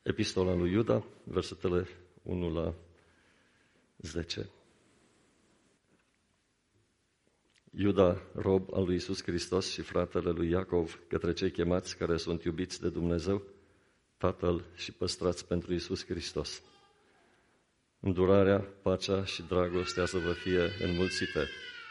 Epistola lui Iuda, versetele 1 la 10. Iuda, rob al lui Iisus Hristos și fratele lui Iacov, către cei chemați care sunt iubiți de Dumnezeu, Tatăl și păstrați pentru Iisus Hristos. Îndurarea, pacea și dragostea să vă fie înmulțite.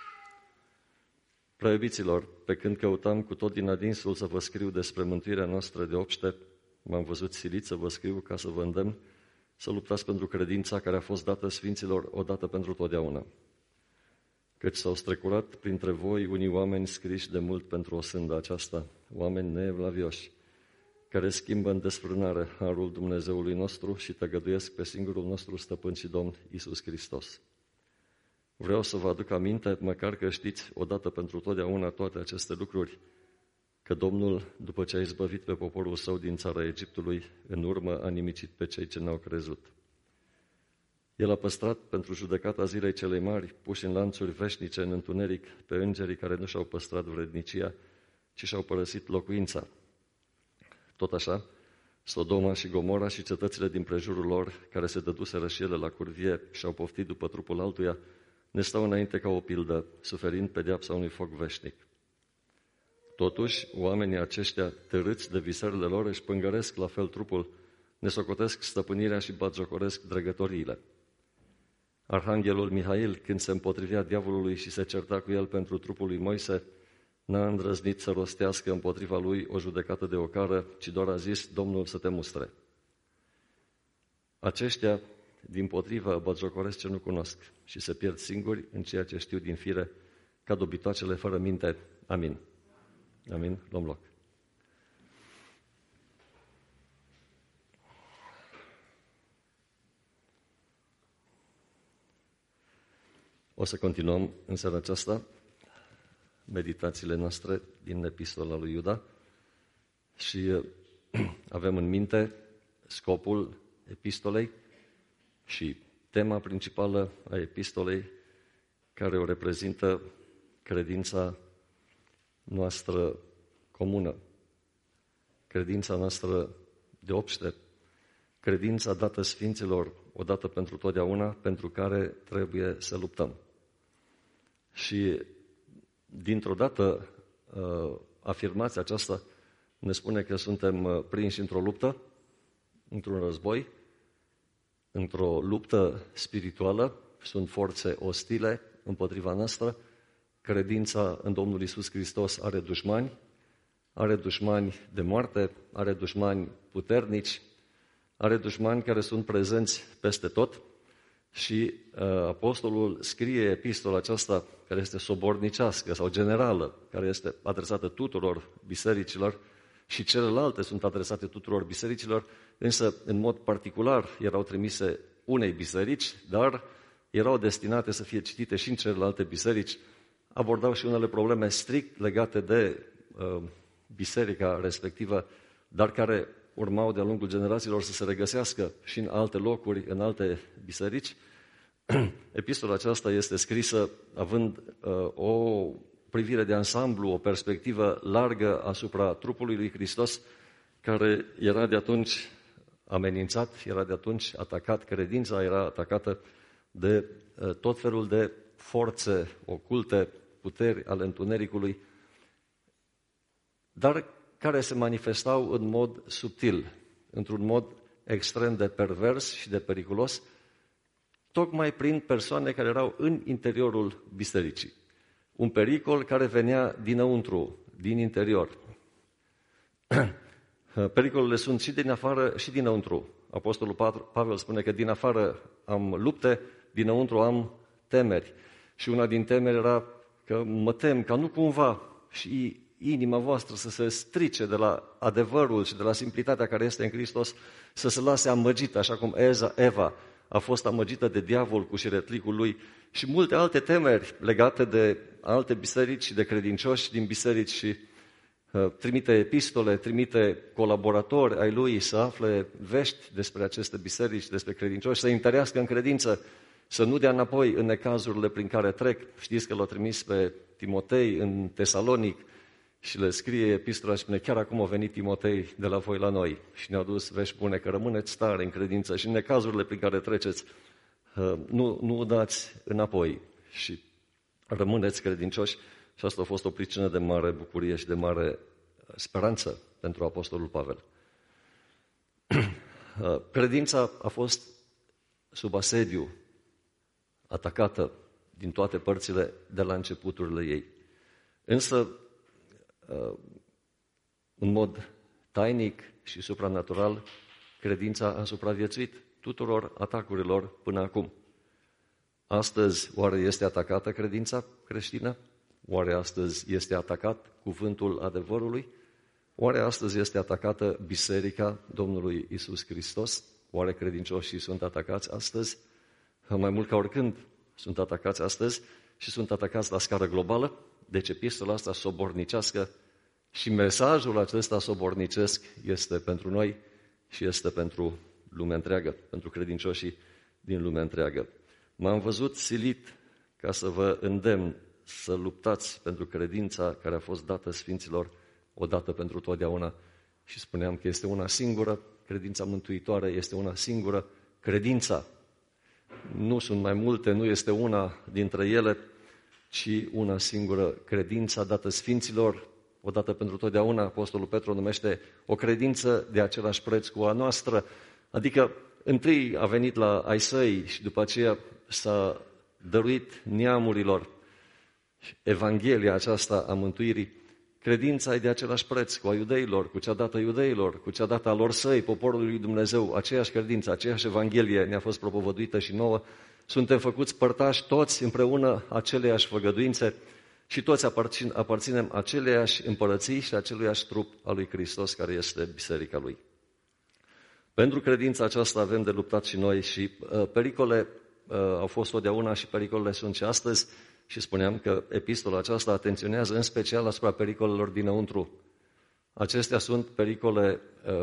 Prea iubiților, pe când căutam cu tot din adinsul să vă scriu despre mântuirea noastră de obște, m-am văzut silit să vă scriu ca să vă îndemn să luptați pentru credința care a fost dată sfinților odată pentru totdeauna. Căci s-au strecurat printre voi unii oameni scriși de mult pentru o sândă aceasta, oameni neevlavioși, care schimbă în desfrânare harul Dumnezeului nostru și tăgăduiesc pe singurul nostru stăpân și Domn, Iisus Hristos. Vreau să vă aduc aminte, măcar că știți odată pentru totdeauna toate aceste lucruri, că Domnul, după ce a izbăvit pe poporul său din țara Egiptului, în urmă a nimicit pe cei ce n-au crezut. El a păstrat pentru judecata zilei celei mari, puși în lanțuri veșnice în întuneric, pe îngerii care nu și-au păstrat vrednicia, ci și-au părăsit locuința. Tot așa, Sodoma și Gomora și cetățile din prejurul lor, care se dăduseră și ele la curvie și au poftit după trupul altuia, ne stau înainte ca o pildă, suferind pedeapsa unui foc veșnic. Totuși, oamenii aceștia, târâți de visările lor, își pângăresc la fel trupul, ne socotesc stăpânirea și batjocoresc dregătoriile. Arhanghelul Mihail, când se împotrivea diavolului și se certa cu el pentru trupul lui Moise, n-a îndrăznit să rostească împotriva lui o judecată de ocară, ci doar a zis, Domnul să te mustre. Aceștia, dimpotrivă, batjocoresc ce nu cunosc și se pierd singuri în ceea ce știu din fire, ca dobitoacele fără minte. Amin. Amin. Luăm loc. O să continuăm în seara aceasta meditațiile noastre din Epistola lui Iuda și avem în minte scopul epistolei și tema principală a epistolei, care o reprezintă credința noastră comună, credința noastră de obște, credința dată sfinților odată pentru totdeauna, pentru care trebuie să luptăm. Și dintr-o dată afirmația aceasta ne spune că suntem prinși într-o luptă, într-un război, într-o luptă spirituală, sunt forțe ostile împotriva noastră. Credința în Domnul Iisus Hristos are dușmani de moarte, are dușmani puternici, are dușmani care sunt prezenți peste tot și apostolul scrie epistola aceasta, care este sobornicească sau generală, care este adresată tuturor bisericilor și celelalte sunt adresate tuturor bisericilor, însă în mod particular erau trimise unei biserici, dar erau destinate să fie citite și în celelalte biserici. Abordau și unele probleme strict legate de biserica respectivă, dar care urmau de-a lungul generațiilor să se regăsească și în alte locuri, în alte biserici. Epistola aceasta este scrisă având o privire de ansamblu, o perspectivă largă asupra trupului lui Hristos, care era de atunci amenințat, era de atunci atacat, credința era atacată de tot felul de forțe oculte, puteri ale întunericului, dar care se manifestau în mod subtil, într-un mod extrem de pervers și de periculos, tocmai prin persoane care erau în interiorul bisericii. Un pericol care venea dinăuntru, din interior. Pericolele sunt și din afară și dinăuntru. Apostolul Pavel spune că din afară am lupte, dinăuntru am temeri. Și una din temeri era că mă tem ca nu cumva și inima voastră să se strice de la adevărul și de la simplitatea care este în Hristos, să se lase amăgită, așa cum Eva a fost amăgită de diavol cu șiretlicul lui, și multe alte temeri legate de alte biserici și de credincioși din biserici și trimite epistole, trimite colaboratori ai lui să afle vești despre aceste biserici, despre credincioși, să întărească în credință, să nu dea înapoi în necazurile prin care trec. Știți că l-a trimis pe Timotei în Tesalonic Și le scrie epistola și spune, chiar acum a venit Timotei de la voi la noi și ne-a dus vești bune, că rămâneți tare în credință și în necazurile prin care treceți, nu dați înapoi și rămâneți credincioși. Și asta a fost o pricină de mare bucurie și de mare speranță pentru Apostolul Pavel. Credința a fost sub asediu, atacată din toate părțile de la începuturile ei. Însă, în mod tainic și supranatural, credința a supraviețuit tuturor atacurilor până acum. Astăzi, oare este atacată credința creștină? Oare astăzi este atacat cuvântul adevărului? Oare astăzi este atacată Biserica Domnului Isus Hristos? Oare credincioșii sunt atacați astăzi? Mai mult ca oricând sunt atacați astăzi și sunt atacați la scară globală. Deci epistola asta sobornicească și mesajul acesta sobornicesc este pentru noi și este pentru lumea întreagă, pentru credincioșii din lumea întreagă. M-am văzut silit ca să vă îndemn să luptați pentru credința care a fost dată Sfinților odată pentru totdeauna. Și spuneam că este una singură, credința mântuitoare este una singură, credința. Nu sunt mai multe, nu este una dintre ele, ci una singură, credința dată Sfinților, odată pentru totdeauna. Apostolul Petru o numește o credință de același preț cu a noastră, adică întâi a venit la ai săi și după aceea s-a dăruit neamurilor Evanghelia aceasta a mântuirii. Credința e de același preț cu a iudeilor, cu cea dată iudeilor, cu cea dată a lor săi, poporului lui Dumnezeu. Aceeași credință, aceeași Evanghelie ne-a fost propovăduită și nouă. Suntem făcuți părtași toți împreună aceleiași făgăduințe și toți aparținem aceleiași împărății și aceluiași trup al lui Hristos, care este biserica lui. Pentru credința aceasta avem de luptat și noi și pericole au fost totdeauna și pericolele sunt și astăzi. Și spuneam că epistola aceasta atenționează în special asupra pericolelor dinăuntru. Acestea sunt pericole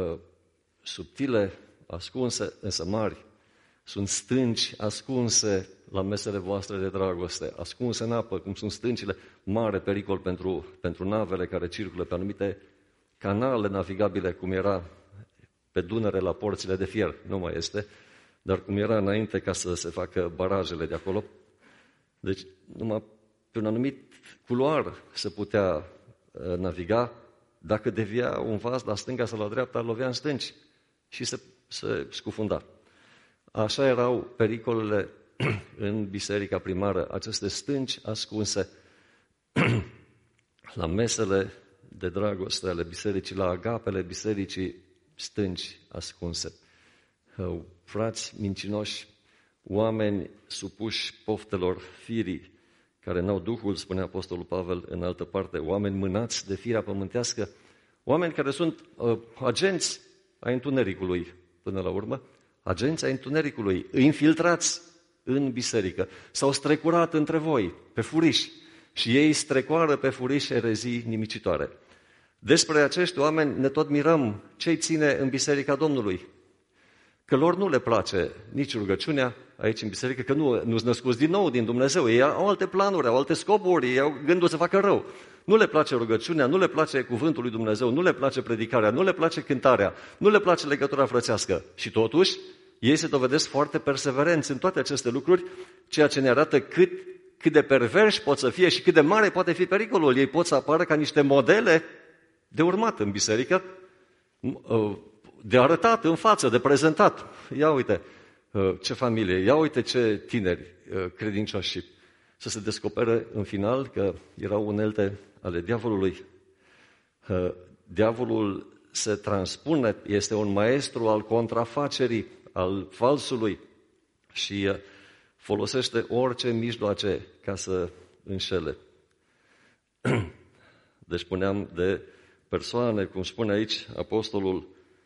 subtile, ascunse, însă mari. Sunt stânci ascunse la mesele voastre de dragoste, ascunse în apă, cum sunt stâncile, mare pericol pentru navele care circulă pe anumite canale navigabile, cum era pe Dunăre la porțile de fier, nu mai este, dar cum era înainte ca să se facă barajele de acolo. Deci, numai pe un anumit culoar se putea naviga. Dacă devia un vas la stânga sau la dreapta, lovea în stânci și se scufunda. Așa erau pericolele în biserica primară, aceste stânci ascunse la mesele de dragoste ale bisericii, la agapele bisericii, stânci ascunse. Frați mincinoși, oameni supuși poftelor firii, care n-au Duhul, spune Apostolul Pavel în altă parte, oameni mânați de firea pământească, oameni care sunt agenți ai întunericului, până la urmă, agenți ai întunericului, infiltrați în biserică, s-au strecurat între voi, pe furiș, și ei strecoară pe furiș erezii nimicitoare. Despre acești oameni ne tot mirăm ce-i ține în biserica Domnului, că lor nu le place nici rugăciunea aici în biserică, că nu-s născuți din nou din Dumnezeu. Ei au alte planuri, au alte scopuri, ei au gândul să facă rău. Nu le place rugăciunea, nu le place cuvântul lui Dumnezeu, nu le place predicarea, nu le place cântarea, nu le place legătura frățească. Și totuși, ei se dovedesc foarte perseverenți în toate aceste lucruri, ceea ce ne arată cât de perverși pot să fie și cât de mare poate fi pericolul. Ei pot să apară ca niște modele de urmat în biserică, de arătat în față, de prezentat. Ia uite ce familie, ia uite ce tineri credincioși. Să se descopere în final că erau unelte ale diavolului. Diavolul se transpune, este un maestru al contrafacerii, al falsului și folosește orice mijloace ca să înșele. Deci spuneam de persoane, cum spune aici apostolul,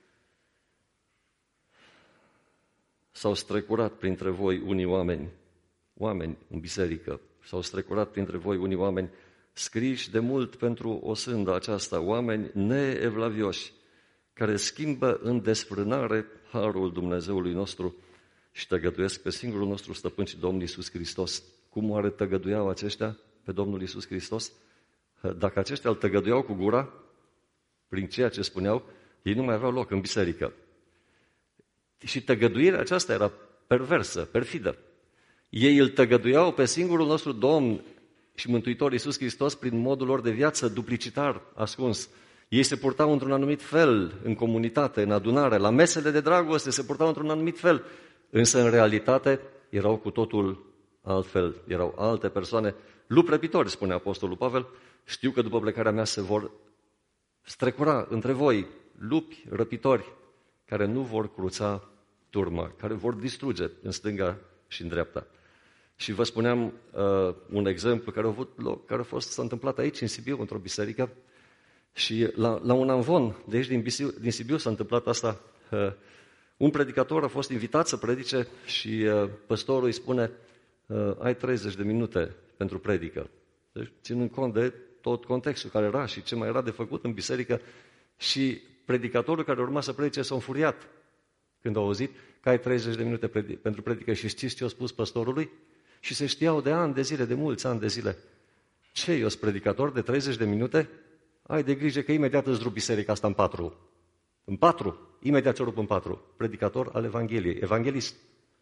s-au strecurat printre voi unii oameni în biserică, s-au strecurat printre voi unii oameni scriși de mult pentru o sândă aceasta, oameni neevlavioși, care schimbă în desfrânare harul Dumnezeului nostru și tăgăduiesc pe singurul nostru stăpân și Domnul Iisus Hristos. Cum oare tăgăduiau aceștia pe Domnul Iisus Hristos? Dacă aceștia îl tăgăduiau cu gura, prin ceea ce spuneau, ei nu mai aveau loc în biserică. Și tăgăduirea aceasta era perversă, perfidă. Ei îl tăgăduiau pe singurul nostru Domn și Mântuitor Iisus Hristos prin modul lor de viață duplicitar, ascuns. Ei se purtau într-un anumit fel în comunitate, în adunare, la mesele de dragoste se purtau într-un anumit fel, însă în realitate erau cu totul altfel, erau alte persoane. Lupi răpitori, spune Apostolul Pavel, știu că după plecarea mea se vor strecura între voi lupi răpitori care nu vor cruța turma, care vor distruge în stânga și în dreapta. Și vă spuneam un exemplu care a avut loc, s-a întâmplat aici în Sibiu, într-o biserică, și la un amvon de aici din Sibiu s-a întâmplat asta. Un predicator a fost invitat să predice și păstorul îi spune: ai 30 de minute pentru predică. Deci, ținând cont de tot contextul care era și ce mai era de făcut în biserică, și predicatorul care urma să predice s-a înfuriat când a auzit că ai 30 de minute pentru predică. Și știți ce a spus păstorului? Și se știau de ani de zile, de mulți ani de zile. Ce, eu sunt predicator de 30 de minute? Ai de grijă că imediat îți rup biserica asta în 4. În 4. Imediat ți-o rup în 4. Predicator al Evangheliei. Evanghelist.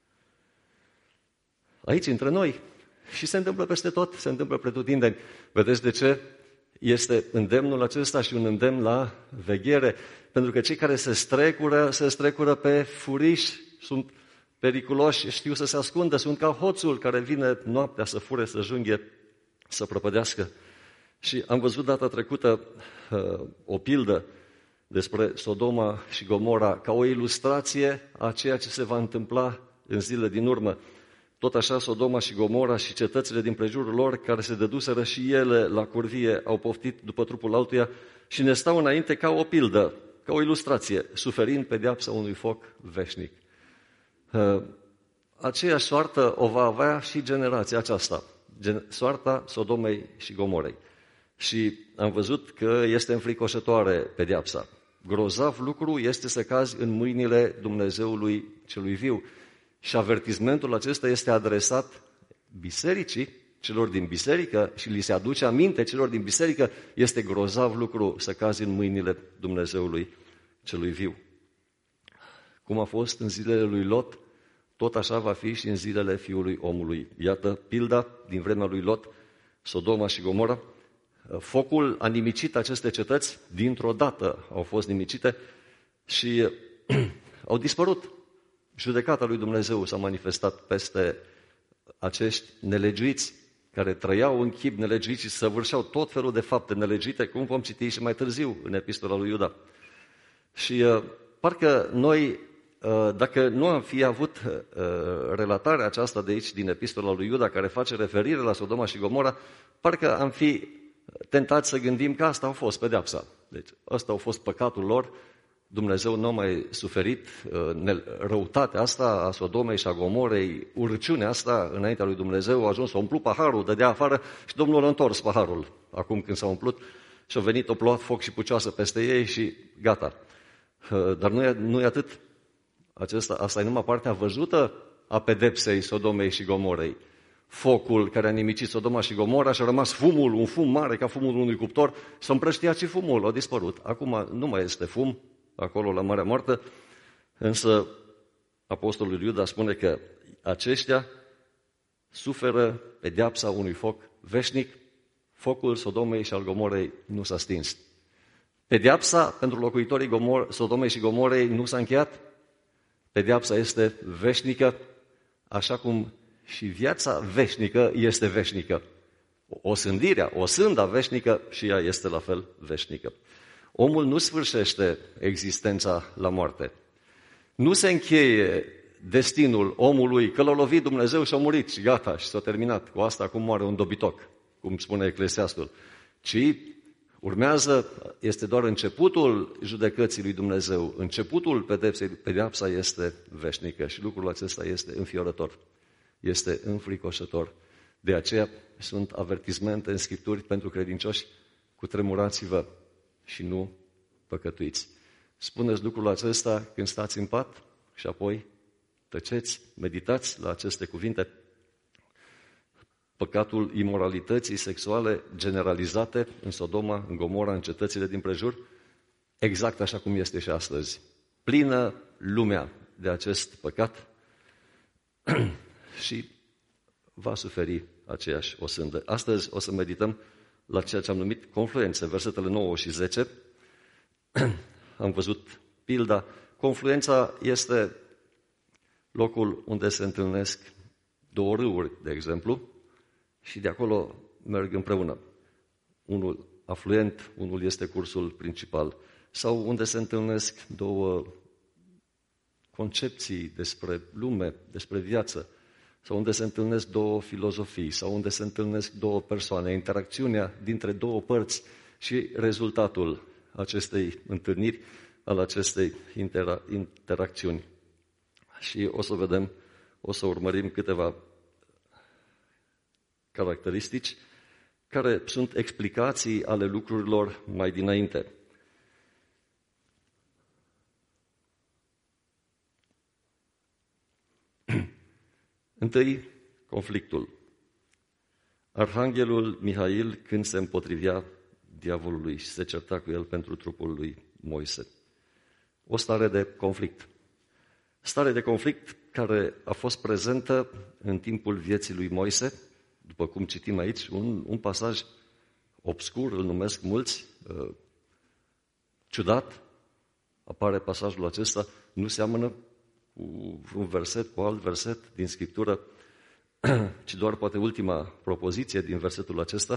Aici, între noi. Și se întâmplă peste tot. Se întâmplă pretutindeni. Vedeți de ce este îndemnul acesta și un îndemn la veghere? Pentru că cei care se strecură pe furiș, sunt periculoși, știu să se ascundă, sunt ca hoțul care vine noaptea să fure, să junghe, să prăpădească. Și am văzut data trecută o pildă despre Sodoma și Gomora ca o ilustrație a ceea ce se va întâmpla în zilele din urmă. Tot așa Sodoma și Gomora și cetățile din prejurul lor, care se dăduseră și ele la curvie, au poftit după trupul altuia și ne stau înainte ca o pildă, ca o ilustrație, suferind pedeapsa unui foc veșnic. Aceeași soartă o va avea și generația aceasta, soarta Sodomei și Gomorei. Și am văzut că este înfricoșătoare pedeapsa. Grozav lucru este să cazi în mâinile Dumnezeului celui viu. Și avertismentul acesta este adresat bisericii, celor din biserică, și li se aduce aminte celor din biserică, este grozav lucru să cazi în mâinile Dumnezeului celui viu. Cum a fost în zilele lui Lot, tot așa va fi și în zilele Fiului Omului. Iată pilda din vremea lui Lot, Sodoma și Gomora. Focul a nimicit aceste cetăți, dintr-o dată au fost nimicite și au dispărut. Judecata lui Dumnezeu s-a manifestat peste acești nelegiuiți care trăiau în chip nelegiuit și săvârșeau tot felul de fapte nelegiuite, cum vom citi și mai târziu în epistola lui Iuda. Și parcă noi, dacă nu am fi avut relatarea aceasta de aici, din epistola lui Iuda, care face referire la Sodoma și Gomora, parcă am fi tentați să gândim că asta a fost pedeapsa. Deci ăsta a fost păcatul lor, Dumnezeu nu a mai suferit răutatea asta a Sodomei și a Gomorei, urăciunea asta înaintea lui Dumnezeu, a ajuns să umplu paharul, dădea afară și Domnul a întors paharul acum când s-a umplut și a venit, a plouat foc și pucioasă peste ei și gata. Dar nu e atât. Asta e numai partea văzută a pedepsei Sodomei și Gomorei. Focul care a nimicit Sodoma și Gomora și a rămas fumul, un fum mare ca fumul unui cuptor, s-a împrăștiat și fumul, a dispărut. Acum nu mai este fum acolo la Marea Moartă, însă Apostolul Iuda spune că aceștia suferă pedeapsa unui foc veșnic. Focul Sodomei și al Gomorei nu s-a stins. Pedeapsa pentru locuitorii Sodomei și Gomorei nu s-a încheiat. Pedeapsa este veșnică, așa cum și viața veșnică este veșnică. O sânda veșnică și ea este la fel veșnică. Omul nu sfârșește existența la moarte. Nu se încheie destinul omului, că l-a lovit Dumnezeu și a murit și gata, și s-a terminat. Cu asta acum moare un dobitoc, cum spune Eclesiastul. Ci urmează, este doar începutul judecății lui Dumnezeu, începutul pedepsei, pedeapsa este veșnică și lucrul acesta este înfiorător, este înfricoșător. De aceea sunt avertismente în Scripturi pentru credincioși: cutremurați-vă și nu păcătuiți. Spuneți lucrul acesta când stați în pat și apoi tăceți, meditați la aceste cuvinte. păcatul imoralității sexuale generalizate în Sodoma, în Gomora, în cetățile din prejur, exact așa cum este și astăzi. Plină lumea de acest păcat și va suferi aceeași osândă. Astăzi o să medităm la ceea ce am numit confluențe, versetele 9 și 10. Am văzut pilda. Confluența este locul unde se întâlnesc două râuri, de exemplu, și de acolo merg împreună. Unul afluent, unul este cursul principal. Sau unde se întâlnesc două concepții despre lume, despre viață, sau unde se întâlnesc două filozofii, sau unde se întâlnesc două persoane, interacțiunea dintre două părți și rezultatul acestei întâlniri, al acestei interacțiuni. Și o să vedem, o să urmărim câteva caracteristici care sunt explicații ale lucrurilor mai dinainte. Întâi, conflictul. Arhanghelul Mihail, când se împotrivea diavolului și se certa cu el pentru trupul lui Moise. O stare de conflict. Stare de conflict care a fost prezentă în timpul vieții lui Moise, după cum citim aici, un pasaj obscur, îl numesc mulți, ciudat, apare pasajul acesta, nu seamănă cu un verset, cu alt verset din Scriptură, ci doar poate ultima propoziție din versetul acesta.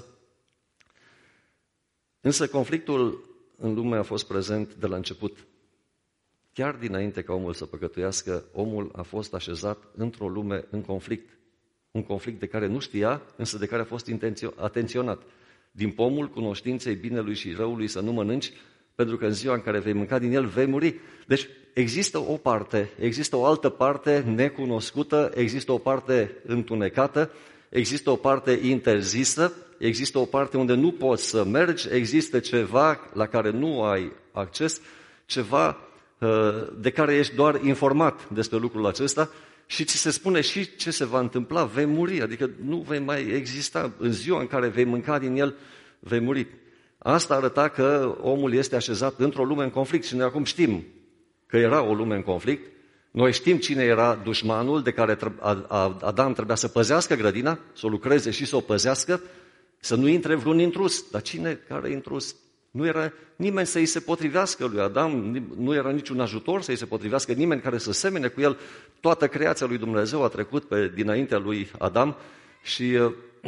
Însă conflictul în lume a fost prezent de la început. Chiar dinainte ca omul să păcătuiască, omul a fost așezat într-o lume în conflict. Un conflict de care nu știa, însă de care a fost atenționat. Din pomul cunoștinței binelui și răului să nu mănânci, pentru că în ziua în care vei mânca din el vei muri. Deci există o parte, există o altă parte necunoscută, există o parte întunecată, există o parte interzisă, există o parte unde nu poți să mergi, există ceva la care nu ai acces, ceva de care ești doar informat despre lucrul acesta și ți se spune și ce se va întâmpla, vei muri, adică nu vei mai exista. În ziua în care vei mânca din el, vei muri. Asta arăta că omul este așezat într-o lume în conflict și noi acum știm că era o lume în conflict. Noi știm cine era dușmanul de care Adam trebuia să păzească grădina, să o lucreze și să o păzească, să nu intre vreun intrus. Dar cine care intrus? Nu era nimeni să îi se potrivească lui Adam, nu era niciun ajutor să îi se potrivească nimeni care să semene cu el. Toată creația lui Dumnezeu a trecut dinaintea lui Adam și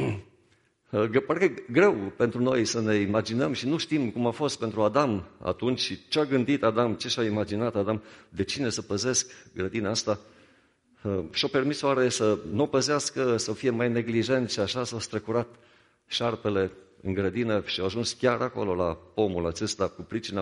parcă e greu pentru noi să ne imaginăm și nu știm cum a fost pentru Adam atunci și ce a gândit Adam, ce și-a imaginat Adam, de cine să păzesc grădina asta. Și-a permis oare să nu o păzească, să fie mai neglijent și așa s-a strecurat șarpele în grădină și a ajuns chiar acolo la pomul acesta cu pricina.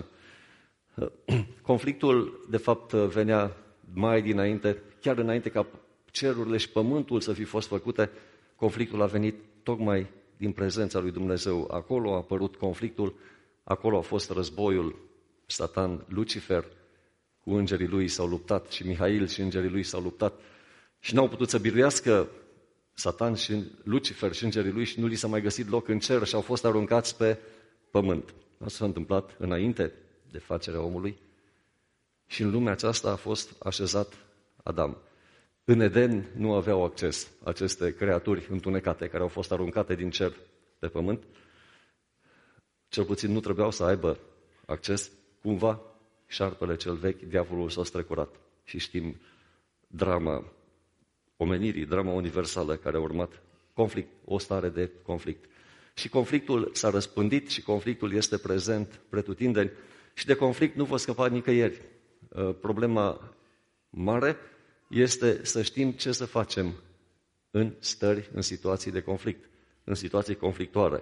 Conflictul, de fapt, venea mai dinainte, chiar înainte ca cerurile și pământul să fi fost făcute, conflictul a venit tocmai din prezența lui Dumnezeu. Acolo a apărut conflictul, acolo a fost războiul. Satan, Lucifer, cu îngerii lui s-au luptat și Mihail și îngerii lui s-au luptat și n-au putut să biruiască Satan și Lucifer și îngerii lui și nu li s-a mai găsit loc în cer și au fost aruncați pe pământ. Asta s-a întâmplat înainte de facerea omului și în lumea aceasta a fost așezat Adam. În Eden nu aveau acces aceste creaturi întunecate care au fost aruncate din cer pe pământ. Cel puțin nu trebuiau să aibă acces. Cumva, șarpele cel vechi, diavolul s-a strecurat. Și știm drama omenirii, drama universală care a urmat. Conflict, o stare de conflict. Și conflictul s-a răspândit și conflictul este prezent pretutindeni. Și de conflict nu vă scăpa nicăieri. Problema mare este să știm ce să facem în stări, în situații de conflict, în situații conflictuale.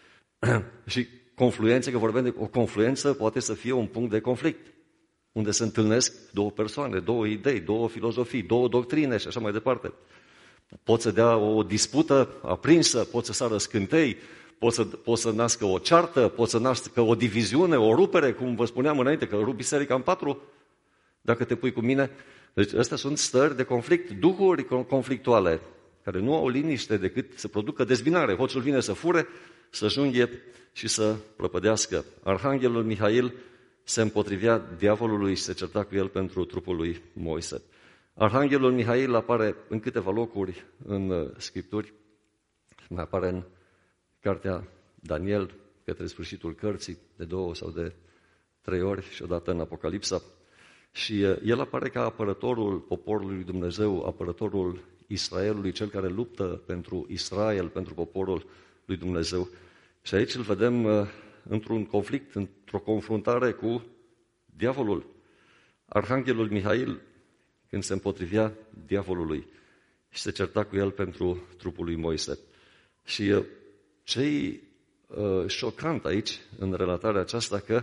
Și confluențe, că vorbim de o confluență, poate să fie un punct de conflict, unde se întâlnesc două persoane, două idei, două filozofii, două doctrine și așa mai departe. Pot să dea o dispută aprinsă, pot să sară scântei, pot să nască o ceartă, pot să nască o diviziune, o rupere, cum vă spuneam înainte, că rup biserica în patru, dacă te pui cu mine. Deci astea sunt stări de conflict, duhuri conflictuale care nu au liniște decât să producă dezbinare. Hoțul vine să fure, să junghie și să prăpădească. Arhanghelul Mihail se împotrivea diavolului și se certa cu el pentru trupul lui Moise. Arhanghelul Mihail apare în câteva locuri în Scripturi, mai apare în cartea Daniel, către sfârșitul cărții, de 2 sau de 3 ori și odată în Apocalipsa. Și el apare ca apărătorul poporului lui Dumnezeu, apărătorul Israelului, cel care luptă pentru Israel, pentru poporul lui Dumnezeu. Și aici îl vedem într-un conflict, într-o confruntare cu diavolul. Arhanghelul Mihail, când se împotrivea diavolului și se certa cu el pentru trupul lui Moise. Și ce-i șocant aici, în relatarea aceasta, că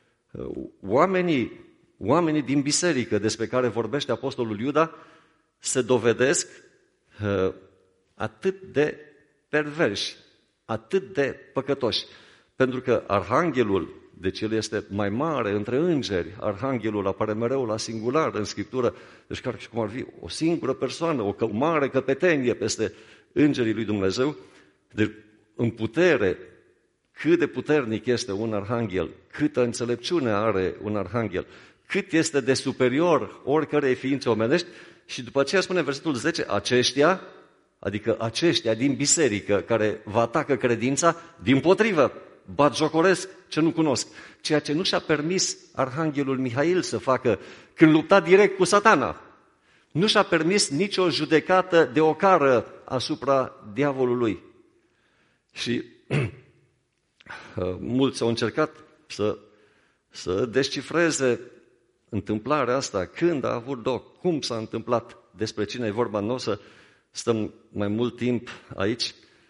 oamenii din biserică despre care vorbește apostolul Iuda se dovedesc atât de perverși, atât de păcătoși. Pentru că arhanghelul, deci el este mai mare între îngeri, arhanghelul apare mereu la singular în Scriptură, deci ca și cum ar fi o singură persoană, o mare căpetenie peste îngerii lui Dumnezeu. Deci în putere, cât de puternic este un arhanghel, câtă înțelepciune are un arhanghel, cât este de superior oricărei ființe omenești. Și după aceea spune versetul 10, aceștia din biserică care vă atacă credința, dimpotrivă, batjocoresc ce nu cunosc. Ceea ce nu și-a permis arhanghelul Mihail să facă când lupta direct cu Satana. Nu și-a permis nicio judecată de ocară asupra diavolului. Și mulți au încercat să descifreze întâmplarea asta, când a avut loc, cum s-a întâmplat, despre cine e vorba. Nu o să stăm mai mult timp aici.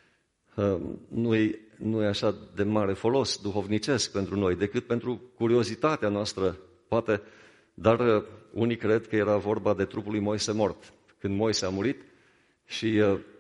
Nu e așa de mare folos duhovnicesc pentru noi, decât pentru curiozitatea noastră, poate, dar unii cred că era vorba de trupul lui Moise mort. Când Moise a murit și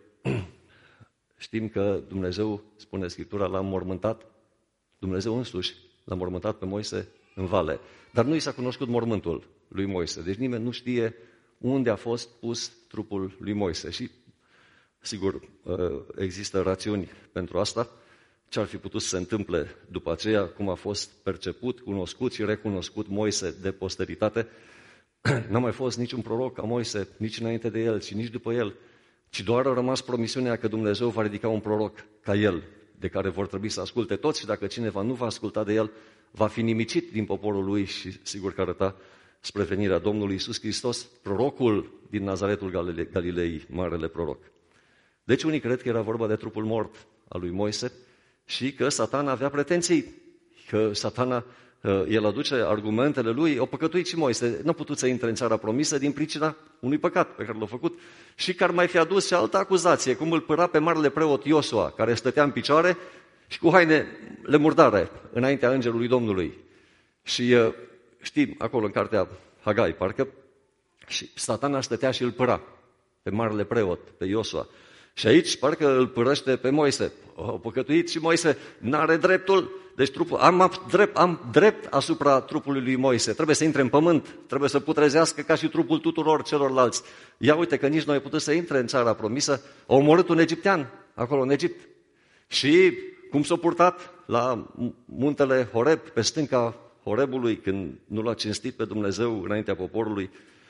știm că Dumnezeu, spune Scriptura, l-a înmormântat, Dumnezeu însuși l-a înmormântat pe Moise în vale. Dar nu i s-a cunoscut mormântul lui Moise, deci nimeni nu știe unde a fost pus trupul lui Moise. Și, sigur, există rațiuni pentru asta, ce ar fi putut să se întâmple după aceea, cum a fost perceput, cunoscut și recunoscut Moise de posteritate. N-a mai fost niciun proroc ca Moise, nici înainte de el, ci nici după el, ci doar a rămas promisiunea că Dumnezeu va ridica un proroc ca el, de care vor trebui să asculte toți și dacă cineva nu va asculta de el, va fi nimicit din poporul lui și sigur că arăta spre venirea Domnului Iisus Hristos, prorocul din Nazaretul Galilei, marele proroc. Deci unii cred că era vorba de trupul mort al lui Moise și că Satana avea pretenții, că Satana, el aduce argumentele lui, o păcătuit și Moise, nu a putut să intre în țara promisă din pricina unui păcat pe care l-a făcut și că ar mai fi adus și altă acuzație, cum îl păra pe marele preot Iosua, care stătea în picioare și cu hainele murdare înaintea îngerului Domnului. Și știm, acolo în cartea Hagai, parcă, și Satana stătea și îl păra pe marele preot, pe Iosua. Și aici parcă îl părăște pe Moise. O păcătuit și Moise, n-are dreptul, deci trupul, am drept asupra trupului lui Moise. Trebuie să intre în pământ, trebuie să putrezească ca și trupul tuturor celorlalți. Ia uite că nici nu ai putut să intre în țara promisă, a omorât un egiptean acolo în Egipt. Și cum s-a purtat la muntele Horeb, pe stânca Horebului, când nu l-a cinstit pe Dumnezeu înaintea poporului.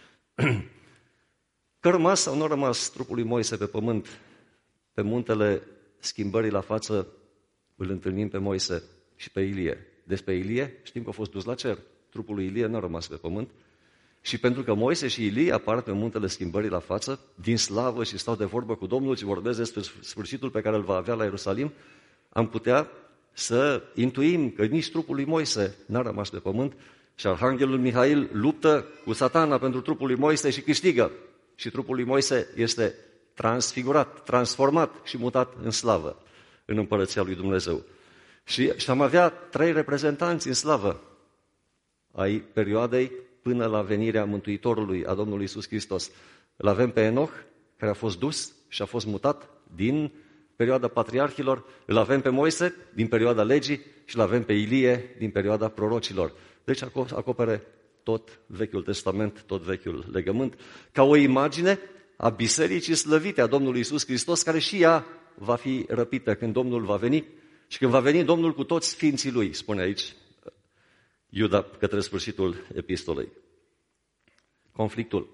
Că rămas sau nu a rămas trupul lui Moise pe pământ, pe muntele schimbării la față, îl întâlnim pe Moise și pe Ilie. Despre Ilie știm că a fost dus la cer. Trupul lui Ilie nu a rămas pe pământ. Și pentru că Moise și Ilie apar pe muntele schimbării la față, din slavă și stau de vorbă cu Domnul și vorbesc despre sfârșitul pe care îl va avea la Ierusalim, am putea să intuim că nici trupul lui Moise n-a rămas pe pământ și arhanghelul Mihail luptă cu Satana pentru trupul lui Moise și câștigă. Și trupul lui Moise este transfigurat, transformat și mutat în slavă, în împărăția lui Dumnezeu. Și am avea 3 reprezentanți în slavă ai perioadei până la venirea Mântuitorului, a Domnului Iisus Hristos. Îl avem pe Enoch, care a fost dus și a fost mutat din perioada patriarhilor, îl avem pe Moise din perioada legii și îl avem pe Ilie din perioada prorocilor. Deci acopere tot Vechiul Testament, tot Vechiul Legământ, ca o imagine a bisericii slăvite a Domnului Iisus Hristos, care și ea va fi răpită când Domnul va veni și când va veni Domnul cu toți sfinții lui, spune aici Iuda către sfârșitul epistolei. Conflictul.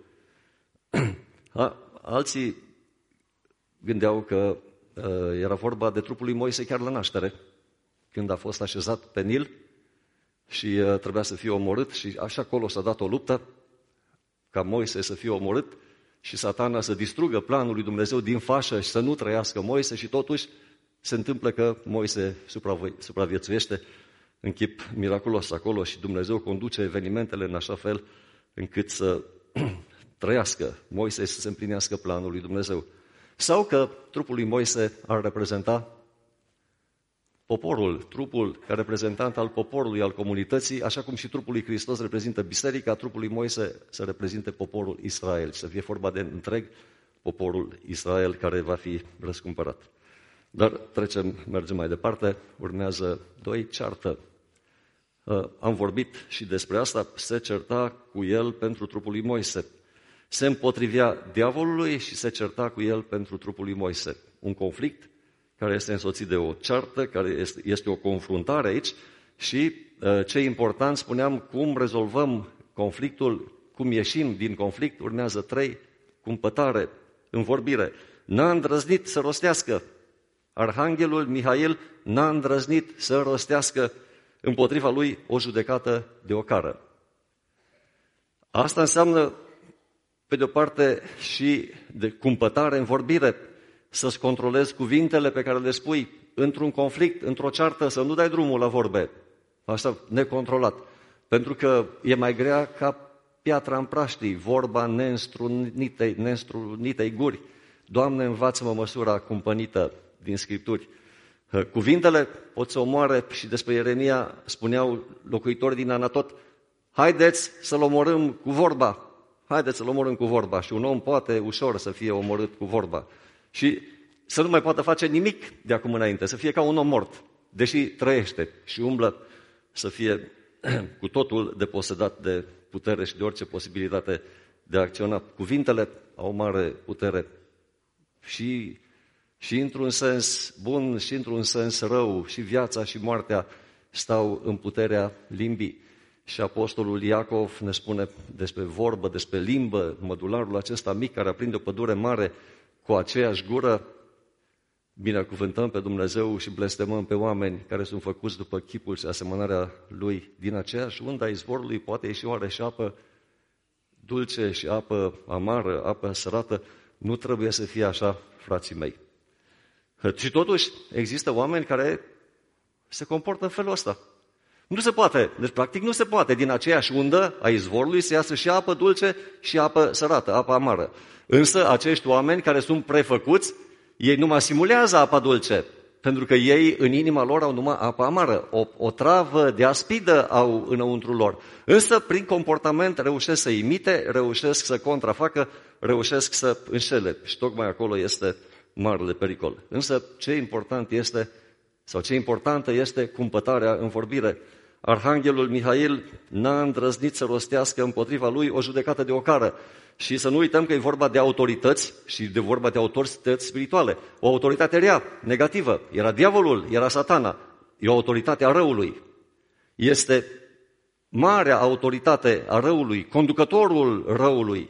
Alții gândeau că era vorba de trupul lui Moise chiar la naștere, când a fost așezat pe Nil și trebuia să fie omorât și așa acolo s-a dat o luptă ca Moise să fie omorât și Satana să distrugă planul lui Dumnezeu din fașă și să nu trăiască Moise și totuși se întâmplă că Moise supraviețuiește în chip miraculos acolo și Dumnezeu conduce evenimentele în așa fel încât să trăiască Moise și să se împlinească planul lui Dumnezeu. Sau că trupul lui Moise ar reprezenta poporul, trupul ca reprezentant al poporului, al comunității, așa cum și trupul lui Hristos reprezintă biserica, trupul lui Moise să reprezinte poporul Israel, să fie vorba de întreg poporul Israel care va fi răscumpărat. Dar mergem mai departe, urmează 2, ceartă. Am vorbit și despre asta, se certa cu el pentru trupul lui Moise. Se împotrivea diavolului și se certa cu el pentru trupul lui Moise. Un conflict care este însoțit de o ceartă, care este o confruntare aici și ce e important, spuneam, cum rezolvăm conflictul, cum ieșim din conflict, urmează 3, cumpătare, învorbire. N-a îndrăznit să rostească. Arhanghelul Mihail n-a îndrăznit să rostească împotriva lui o judecată de ocară. Asta înseamnă, pe de o parte, și de cumpătare în vorbire, să-ți controlezi cuvintele pe care le spui într-un conflict, într-o ceartă, să nu dai drumul la vorbe. Asta necontrolat. Pentru că e mai grea ca piatra în praștii, vorba neînstrunitei guri. Doamne, învață-mă măsura cumpănită din Scripturi. Cuvintele pot să omoare și despre Ieremia spuneau locuitorii din Anatot, haideți să-l omorâm cu vorba. Haideți să-l omorâm cu vorba. Și un om poate ușor să fie omorât cu vorba. Și să nu mai poată face nimic de acum înainte, să fie ca un om mort, deși trăiește și umblă, să fie cu totul deposedat de putere și de orice posibilitate de a acționa. Cuvintele au o mare putere și într-un sens bun și într-un sens rău, și viața și moartea stau în puterea limbii. Și apostolul Iacov ne spune despre vorbă, despre limbă, mădularul acesta mic care aprinde o pădure mare cu aceeași gură. Binecuvântăm pe Dumnezeu și blestemăm pe oameni care sunt făcuți după chipul și asemănarea Lui. Din aceeași undă a izvorului poate ieși oare și apă dulce și apă amară, apă sărată. Nu trebuie să fie așa, frații mei. Și totuși există oameni care se comportă în felul ăsta. Nu se poate, deci practic nu se poate din aceeași undă a izvorului să iasă și apă dulce și apă sărată, apă amară. Însă acești oameni care sunt prefăcuți, ei numai simulează apa dulce, pentru că ei în inima lor au numai apă amară, o travă de aspidă au înăuntru lor. Însă prin comportament reușesc să imite, reușesc să contrafacă, reușesc să înșele. Și tocmai acolo este marele pericol. Însă ce importantă este cumpătarea în vorbire. Arhanghelul Mihail n-a îndrăznit să rostească împotriva lui o judecată de ocară. Și să nu uităm că e vorba de autorități și de vorba de autorități spirituale. O autoritate rea, negativă. Era diavolul, era Satana. E o autoritate a răului. Este marea autoritate a răului, conducătorul răului,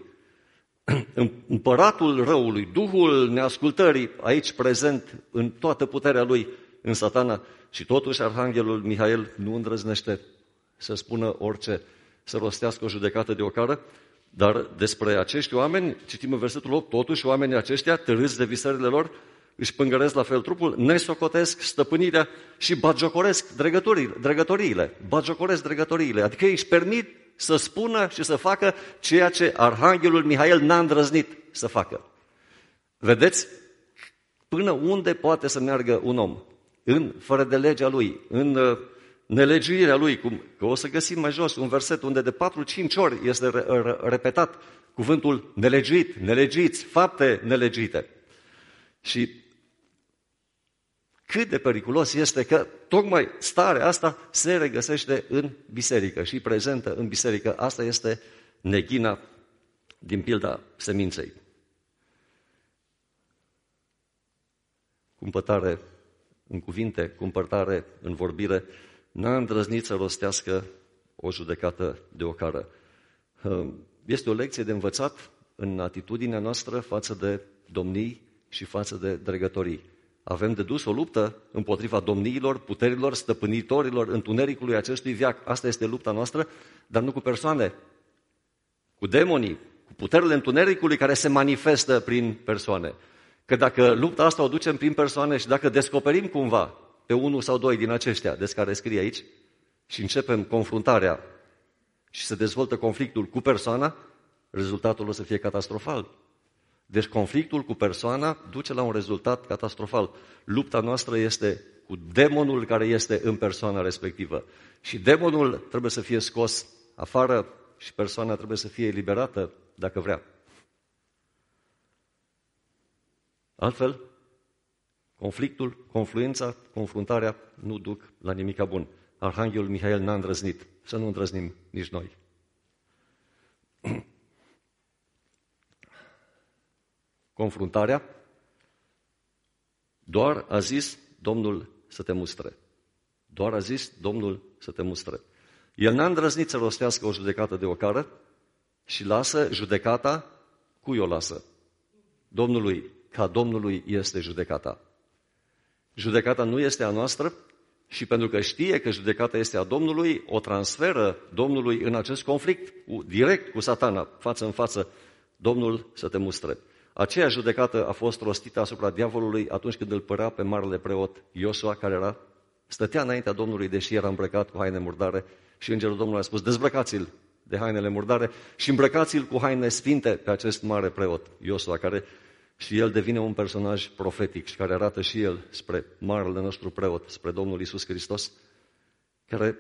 împăratul răului, duhul neascultării, aici prezent în toată puterea lui în Satana. Și totuși Arhanghelul Mihail nu îndrăznește să spună orice, să rostească o judecată de ocară. Dar despre acești oameni, citim în versetul 8, totuși oamenii aceștia, târâți de visările lor, își pângăresc la fel trupul, nesocotesc stăpânirea și bagiocoresc dregătoriile. Adică își permit să spună și să facă ceea ce Arhanghelul Mihail n-a îndrăznit să facă. Vedeți până unde poate să meargă un om? Fără de legea lui, în nelegiuirea lui, că o să găsim mai jos un verset unde de 4-5 ori este repetat cuvântul nelegiuit, nelegiuiți, fapte nelegiuite. Și cât de periculos este că tocmai starea asta se regăsește în biserică și prezentă în biserică. Asta este neghina din pilda seminței. cumpătare în cuvinte, cumpătare în vorbire, n-a îndrăznit să rostească o judecată de ocară. Este o lecție de învățat în atitudinea noastră față de domnii și față de dregătorii. Avem de dus o luptă împotriva domniilor, puterilor, stăpânitorilor, întunericului acestui veac. Asta este lupta noastră, dar nu cu persoane, cu demonii, cu puterile întunericului care se manifestă prin persoane. Că dacă lupta asta o ducem prin persoane și dacă descoperim cumva pe unul sau doi din aceștia despre care scrie aici și începem confruntarea și se dezvoltă conflictul cu persoana, rezultatul o să fie catastrofal. Deci conflictul cu persoana duce la un rezultat catastrofal. Lupta noastră este cu demonul care este în persoana respectivă. Și demonul trebuie să fie scos afară și persoana trebuie să fie eliberată dacă vrea. Altfel, conflictul, confluența, confruntarea nu duc la nimica bun. Arhanghelul Mihail n-a îndrăznit. Să nu îndrăznim nici noi. Confruntarea, doar a zis Domnul să te mustre. Doar a zis Domnul să te mustre. El n-a îndrăznit să rostească o judecată de ocară și lasă judecata, cui o lasă? Domnului, ca Domnului este judecata. Judecata nu este a noastră și pentru că știe că judecata este a Domnului, o transferă Domnului în acest conflict, direct cu Satana, față în față, Domnul să te mustre. Aceea judecată a fost rostită asupra diavolului atunci când îl părea pe marele preot Iosua, care stătea înaintea Domnului, deși era îmbrăcat cu haine murdare, și îngerul Domnului a spus, dezbrăcați-l de hainele murdare și îmbrăcați-l cu haine sfinte pe acest mare preot Iosua, care și el devine un personaj profetic și care arată și el spre marele nostru preot, spre Domnul Iisus Hristos, care,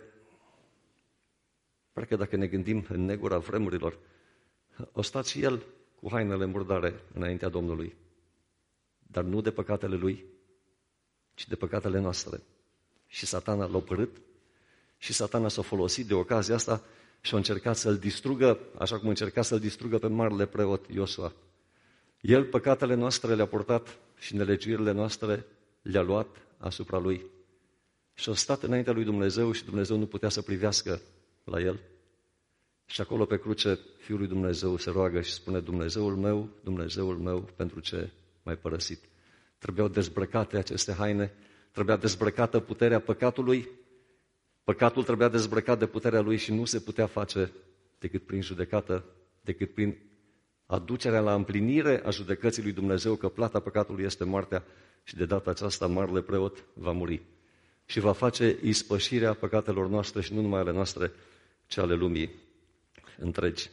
parcă dacă ne gândim în negura vremurilor, o stat și el cu hainele murdare înaintea Domnului, dar nu de păcatele lui, ci de păcatele noastre. Și Satana l-a părât și Satana s-a folosit de ocazia asta și a încercat să-l distrugă, așa cum încerca să-l distrugă pe marele preot Iosua. El păcatele noastre le-a purtat și nelegiuirile noastre le-a luat asupra lui. Și a stat înaintea lui Dumnezeu și Dumnezeu nu putea să privească la el. Și acolo pe cruce Fiul lui Dumnezeu se roagă și spune, Dumnezeul meu, pentru ce m-ai părăsit? Trebuiau dezbrăcate aceste haine, trebuia dezbrăcată puterea păcatului, păcatul trebuia dezbrăcat de puterea lui și nu se putea face decât prin judecată, decât prin aducerea la împlinire a judecății lui Dumnezeu, că plata păcatului este moartea și de data aceasta marele preot va muri. Și va face ispășirea păcatelor noastre și nu numai ale noastre, ci ale lumii întregi.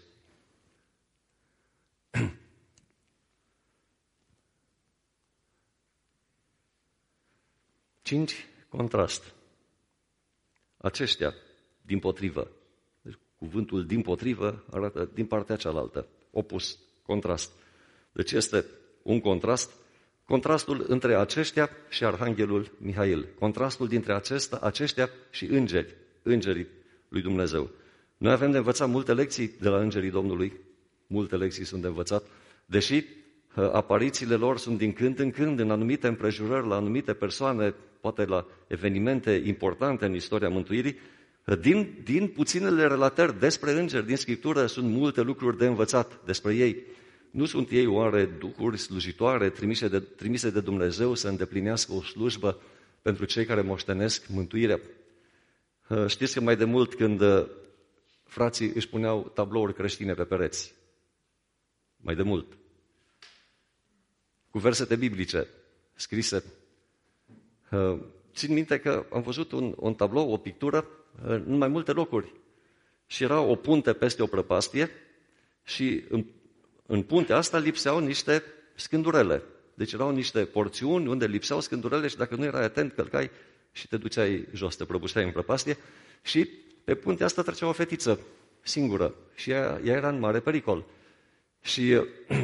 Cinci, contrast. Aceștia, dimpotrivă. Deci, cuvântul dimpotrivă arată din partea cealaltă, opus, contrast. Deci este un contrast, contrastul între aceștia și Arhanghelul Mihail, contrastul dintre aceștia și îngerii lui Dumnezeu. Noi avem de învățat multe lecții de la îngerii Domnului, multe lecții sunt de învățat, deși aparițiile lor sunt din când în când, în anumite împrejurări, la anumite persoane, poate la evenimente importante în istoria mântuirii, din puținele relatări despre îngeri din Scriptură sunt multe lucruri de învățat despre ei. Nu sunt ei oare duhuri slujitoare trimise de Dumnezeu să îndeplinească o slujbă pentru cei care moștenesc mântuirea? Știți că mai de mult când frații își puneau tablouri creștine pe pereți, mai de mult, cu versete biblice scrise. Țin minte că am văzut un tablou, o pictură, în mai multe locuri. Și era o punte peste o prăpastie și în puntea asta lipseau niște scândurele. Deci erau niște porțiuni unde lipseau scândurele și dacă nu erai atent, călcai și te duceai jos, te prăbușeai în prăpastie. Și pe puntea asta trecea o fetiță singură și ea era în mare pericol. Și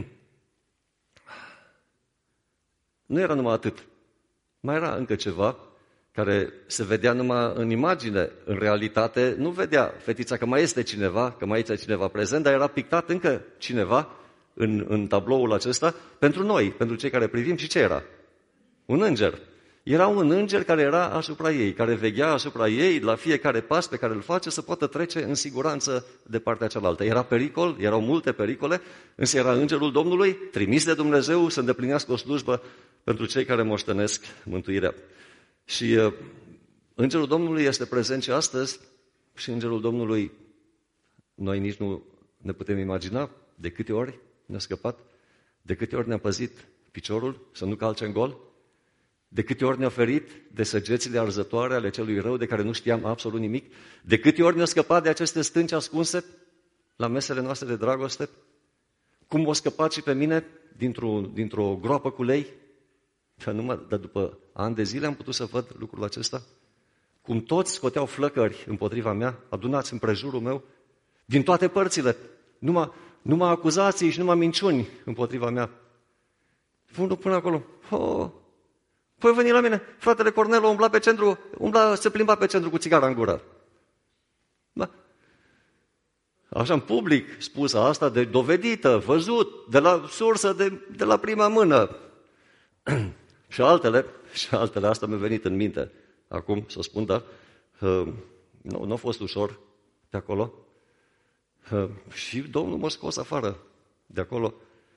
nu era numai atât. Mai era încă ceva care se vedea numai în imagine. În realitate nu vedea fetița că mai este cineva, că mai este cineva prezent, dar era pictat încă cineva în tabloul acesta pentru noi, pentru cei care privim. Și ce era? Un înger. Era un înger care era asupra ei, care veghea asupra ei la fiecare pas pe care îl face să poată trece în siguranță de partea cealaltă. Era pericol, erau multe pericole, însă era îngerul Domnului, trimis de Dumnezeu să îndeplinească o slujbă pentru cei care moștenesc mântuirea. Și îngerul Domnului este prezent și astăzi și îngerul Domnului noi nici nu ne putem imagina de câte ori ne-a scăpat, de câte ori ne-a păzit piciorul să nu calce în gol, de câte ori ne-a ferit de săgețile arzătoare ale celui rău de care nu știam absolut nimic, de câte ori ne-a scăpat de aceste stânci ascunse la mesele noastre de dragoste, cum m-a scăpat și pe mine dintr-o groapă cu lei, dar după ani de zile am putut să văd lucrul acesta, cum toți scoteau flăcări împotriva mea, adunați în prejurul meu, din toate părțile, numai acuzații și numai minciuni împotriva mea. Până acolo, păi veni la mine, fratele Cornelu umbla pe centru, se plimba pe centru cu țigara în gură. Da? Așa în public spusă asta, de dovedită, văzut, de la sursă, de la prima mână. Și altele, asta mi-a venit în minte acum, să spun, dar nu a fost ușor de acolo. Și Domnul m-a scos afară de acolo.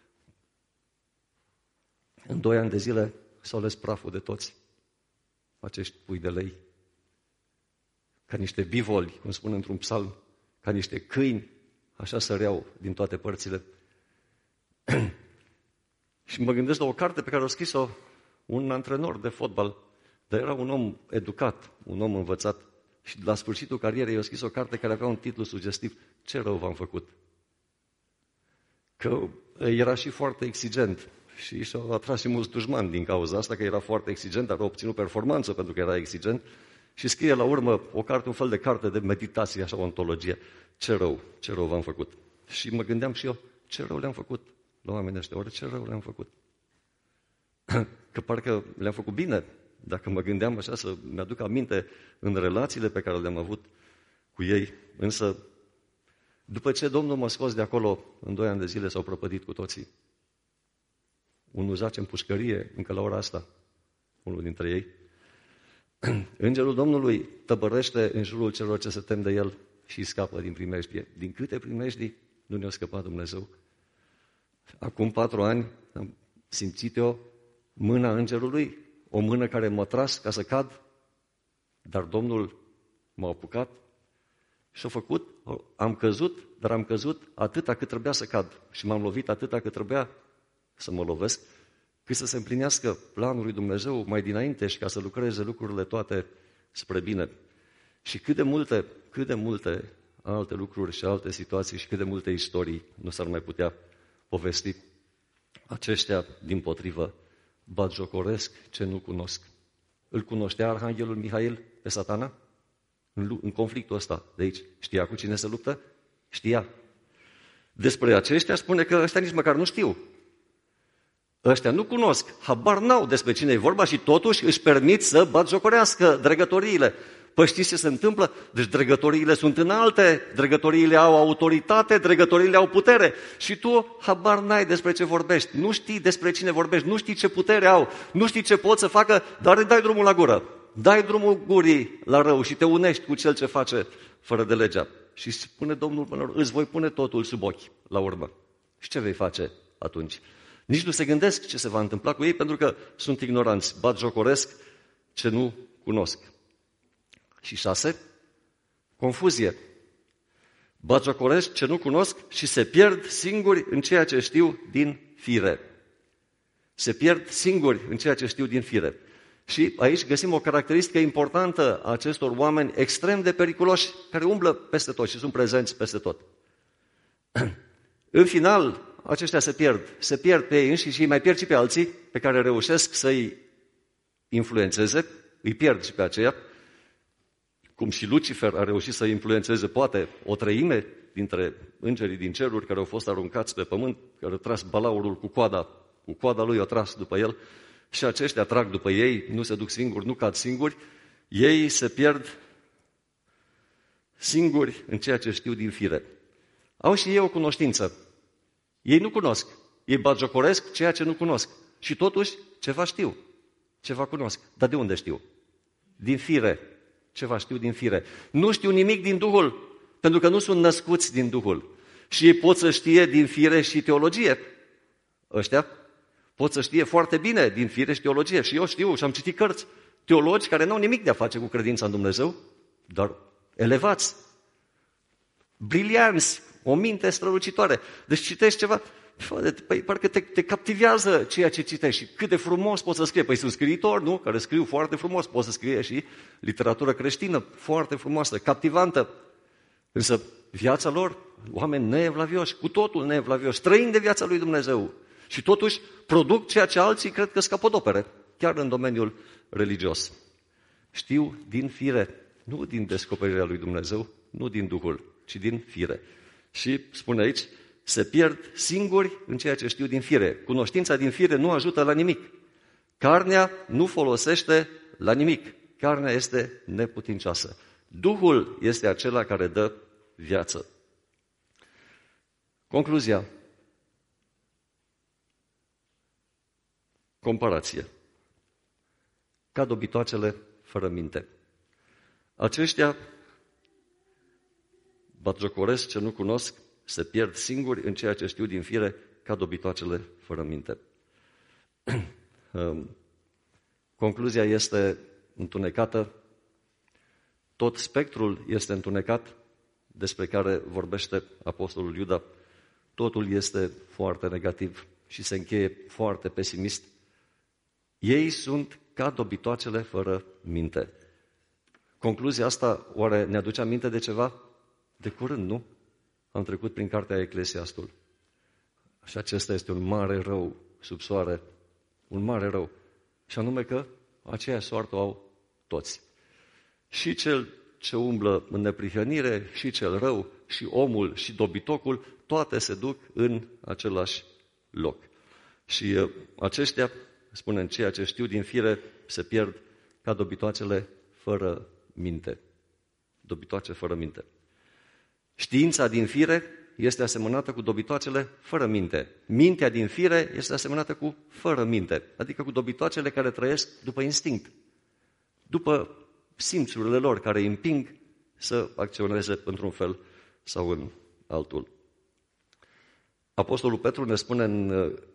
În 2 ani de zile s-au ales praful de toți acești pui de lei. Ca niște bivoli, cum spune într-un psalm, ca niște câini, așa săreau din toate părțile. Și mă gândesc la o carte pe care a scris-o un antrenor de fotbal, dar era un om educat, un om învățat. Și la sfârșitul carierei a scris o carte care avea un titlu sugestiv: Ce rău v-am făcut? Că era și foarte exigent și și-a atras și mulți dușmani din cauza asta, că era foarte exigent, dar a obținut performanță pentru că era exigent. Și scrie la urmă o carte, un fel de carte de meditație, așa o ontologie. Ce rău v-am făcut? Și mă gândeam și eu, ce rău le-am făcut la oamenii ăștia? Oare ce rău le-am făcut? Că parcă le-am făcut bine. Dacă mă gândeam așa să mi-aduc aminte în relațiile pe care le-am avut cu ei. Însă, după ce Domnul m-a scos de acolo, în 2 ani de zile s-au prăpădit cu toții. Unul zace în pușcărie, încă la ora asta, unul dintre ei. Îngerul Domnului tăbărește în jurul celor ce se tem de el și scapă din primejdie. Din câte primejdii nu ne-a scăpat Dumnezeu? Acum 4 ani am simțit eu mâna îngerului, o mână care m-a tras ca să cad, dar Domnul m-a apucat și a făcut, am căzut, dar am căzut atâta cât trebuia să cad și m-am lovit atâta cât trebuia să mă lovesc, cât să se împlinească planul lui Dumnezeu mai dinainte și ca să lucreze lucrurile toate spre bine. Și cât de multe alte lucruri și alte situații și cât de multe istorii nu s-ar mai putea povesti. Aceștia, dimpotrivă, batjocoresc ce nu cunosc. Îl cunoștea Arhanghelul Mihail pe Satana? În conflictul ăsta de aici. Știa cu cine se luptă? Știa. Despre aceștia spune că ăștia nici măcar nu știu. Ăștia nu cunosc, habar n-au despre cine e vorba și totuși își permit să batjocorească dregătoriile. Păi știți ce se întâmplă? Deci dregătoriile sunt înalte, dregătoriile au autoritate, dregătoriile au putere. Și tu habar n-ai despre ce vorbești, nu știi despre cine vorbești, nu știi ce putere au, nu știi ce pot să facă, dar îi dai drumul la gură. Dai drumul gurii la rău și te unești cu cel ce face fără de legea. Și spune Domnul, îți voi pune totul sub ochi la urmă. Și ce vei face atunci? Nici nu se gândesc ce se va întâmpla cu ei pentru că sunt ignoranți, batjocoresc ce nu cunosc. Și 6, confuzie. Batjocoresc ce nu cunosc și se pierd singuri în ceea ce știu din fire. Se pierd singuri în ceea ce știu din fire. Și aici găsim o caracteristică importantă a acestor oameni extrem de periculoși, care umblă peste tot și sunt prezenți peste tot. În final, aceștia se pierd pe ei înșiși și mai pierd și pe alții pe care reușesc să-i influențeze, îi pierd și pe aceia, cum și Lucifer a reușit să influențeze poate o treime dintre îngerii din ceruri care au fost aruncați pe pământ, care au tras balaurul cu coada lui a tras după el și aceștia trag după ei, nu se duc singuri, nu cad singuri, ei se pierd singuri în ceea ce știu din fire. Au și ei o cunoștință. Ei nu cunosc. Ei batjocoresc ceea ce nu cunosc. Și totuși ceva știu. Ceva cunosc. Dar de unde știu? Din fire. Ceva știu din fire. Nu știu nimic din Duhul, pentru că nu sunt născuți din Duhul. Și ei pot să știe din fire și teologie. Ăștia pot să știe foarte bine din fire și teologie. Și eu știu și am citit cărți. Teologi care n-au nimic de a face cu credința în Dumnezeu, dar elevați, brilianți, o minte strălucitoare. Deci citești ceva, păi parcă te captivează ceea ce citești. Și cât de frumos poți să scrie. Păi sunt scriitori, nu? Care scriu foarte frumos. Poți să scrie și literatură creștină foarte frumoasă, captivantă. Însă viața lor, oameni neevlavioși, cu totul neevlavioși, trăind de viața lui Dumnezeu. Și totuși produc ceea ce alții cred că scapodopere, chiar în domeniul religios. Știu din fire, nu din descoperirea lui Dumnezeu, nu din Duhul, ci din fire. Și spune aici, se pierd singuri în ceea ce știu din fire. Cunoștința din fire nu ajută la nimic. Carnea nu folosește la nimic. Carnea este neputincioasă. Duhul este acela care dă viață. Concluzia. Comparație. Ca dobitoacele fără minte. Aceștia batjocoresc ce nu cunosc, se pierd singuri în ceea ce știu din fire, ca dobitoacele fără minte. Concluzia este întunecată, tot spectrul este întunecat despre care vorbește Apostolul Iuda, totul este foarte negativ și se încheie foarte pesimist. Ei sunt ca dobitoacele fără minte. Concluzia asta oare ne aduce aminte de ceva? De curând, nu? Am trecut prin cartea Eclesiastul. Și acesta este un mare rău sub soare, un mare rău. Și anume că aceeași soartă au toți. Și cel ce umblă în neprihănire, și cel rău, și omul, și dobitocul, toate se duc în același loc. Și aceștia, spunem, ceea ce știu din fire, se pierd ca dobitoacele fără minte. Dobitoace fără minte. Știința din fire este asemănată cu dobitoacele fără minte. Mintea din fire este asemănată cu fără minte, adică cu dobitoacele care trăiesc după instinct, după simțurile lor care îi împing să acționeze într-un fel sau în altul. Apostolul Petru ne spune în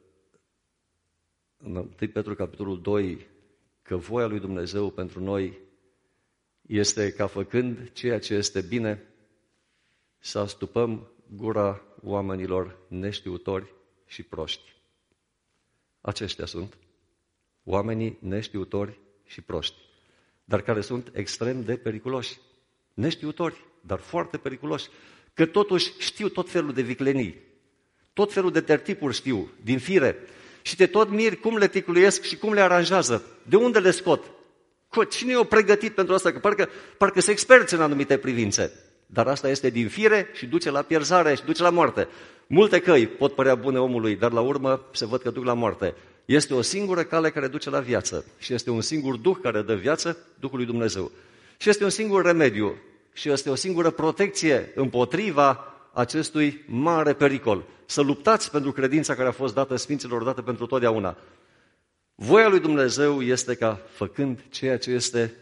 1 Petru capitolul 2 că voia lui Dumnezeu pentru noi este ca făcând ceea ce este bine să astupăm gura oamenilor neștiutori și proști. Aceștia sunt oamenii neștiutori și proști, dar care sunt extrem de periculoși. Neștiutori, dar foarte periculoși, că totuși știu tot felul de viclenii, tot felul de tertipuri știu, din fire, și te tot miri cum le ticluiesc și cum le aranjează, de unde le scot. Cine i-a pregătit pentru asta? Că parcă se experți în anumite privințe. Dar asta este din fire și duce la pierzare și duce la moarte. Multe căi pot părea bune omului, dar la urmă se văd că duc la moarte. Este o singură cale care duce la viață și este un singur Duh care dă viață, Duhul lui Dumnezeu. Și este un singur remediu și este o singură protecție împotriva acestui mare pericol. Să luptați pentru credința care a fost dată Sfinților, dată pentru totdeauna. Voia lui Dumnezeu este ca, făcând ceea ce este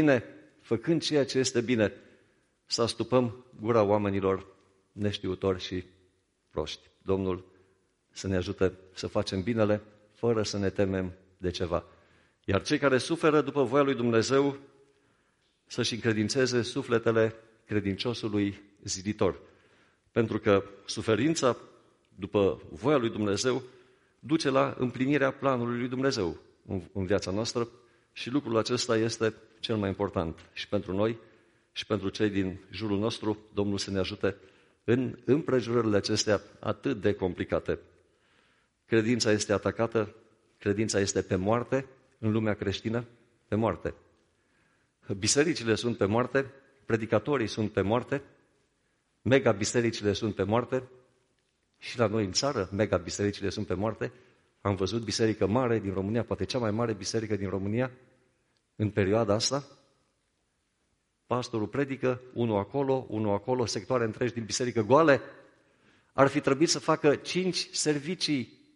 bine, să astupăm gura oamenilor neștiutori și proști. Domnul să ne ajute să facem binele fără să ne temem de ceva. Iar cei care suferă după voia lui Dumnezeu să-și încredințeze sufletele credinciosului ziditor. Pentru că suferința după voia lui Dumnezeu duce la împlinirea planului lui Dumnezeu în viața noastră și lucrul acesta este cel mai important și pentru noi și pentru cei din jurul nostru. Domnul să ne ajute în împrejurările acestea atât de complicate. Credința este atacată, credința este pe moarte în lumea creștină, pe moarte. Bisericile sunt pe moarte, predicatorii sunt pe moarte, mega-bisericile sunt pe moarte și la noi în țară mega-bisericile sunt pe moarte. Am văzut biserică mare din România, poate cea mai mare biserică din România în perioada asta. Pastorul predică, unul acolo, sectoare întregi din biserică goale. Ar fi trebuit să facă 5 servicii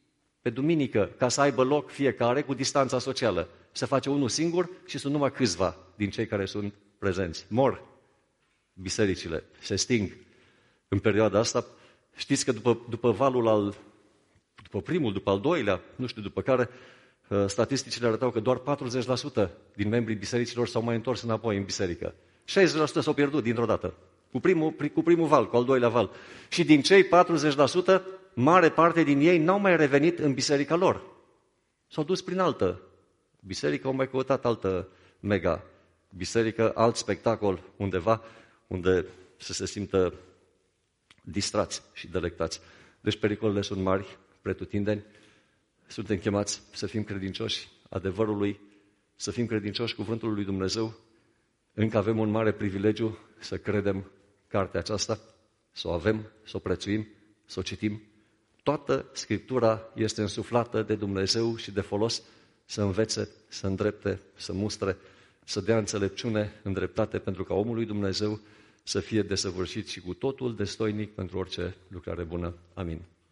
pe duminică, ca să aibă loc fiecare cu distanța socială. Se face unul singur și sunt numai câțiva din cei care sunt prezenți. Mor bisericile, se sting în perioada asta. Știți că după valul după primul, după al doilea, nu știu după care, statisticile arătau că doar 40% din membrii bisericilor s-au mai întors înapoi în biserică. 60% s-au pierdut dintr-o dată. Cu primul val, cu al doilea val. Și din cei 40%, mare parte din ei n-au mai revenit în biserica lor. S-au dus prin altă biserică, au mai căutat altă mega biserică, alt spectacol undeva, unde să se simtă distrați și delectați. Deci pericolele sunt mari, pretutindeni. Suntem chemați să fim credincioși adevărului, să fim credincioși cuvântului lui Dumnezeu. Încă avem un mare privilegiu să credem cartea aceasta, să o avem, să o prețuim, să o citim. Toată Scriptura este însuflată de Dumnezeu și de folos să învețe, să îndrepte, să mustre, să dea înțelepciune în dreptate pentru ca omul lui Dumnezeu să fie desăvârșit și cu totul destoinic pentru orice lucrare bună. Amin.